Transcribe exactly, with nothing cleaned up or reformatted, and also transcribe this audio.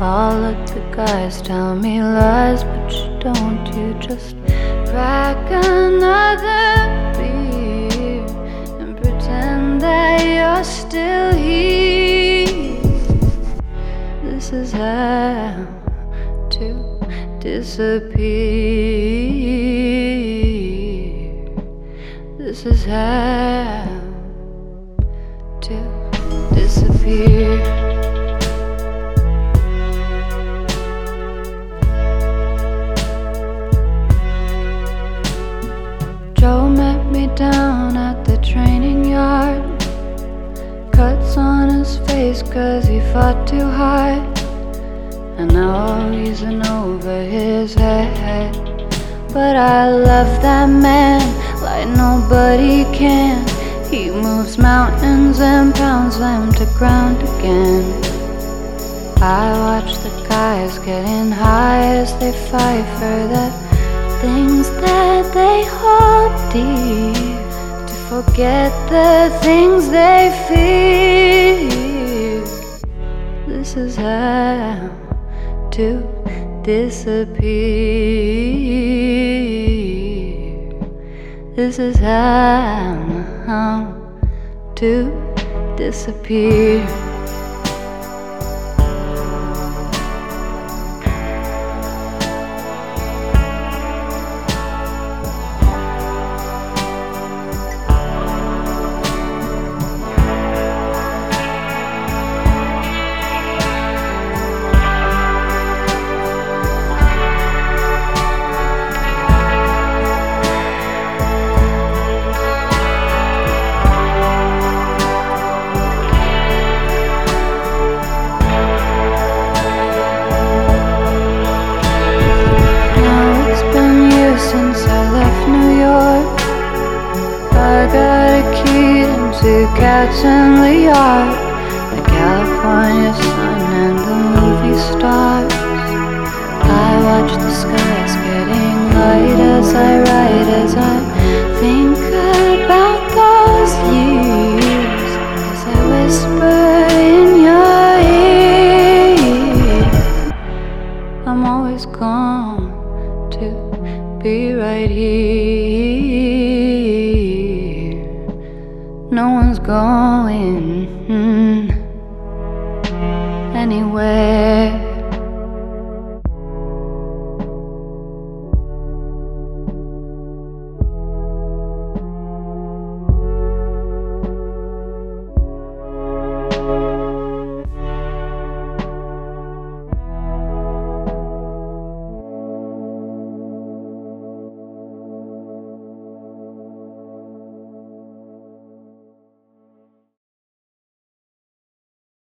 All of the guys tell me lies, but you don't. You just crack another beer and pretend that you're still here. This is how to disappear. This is how to disappear. Joe met me down at the training yard. Cuts on his face cause he fought too hard, and now he's in over his head. But I love that man like nobody can. He moves mountains and pounds them to ground again. I watch the guys getting high as they fight for the things that they hold dear, to forget the things they fear. This is how to disappear. This is how to disappear. Since I left New York, I got a key and two cats in the yard. The California sun and the movie stars. I watch the skies getting light as I write, as I think about those years, as I whisper in your ear. I'm always gone to be right here. No one's going anywhere.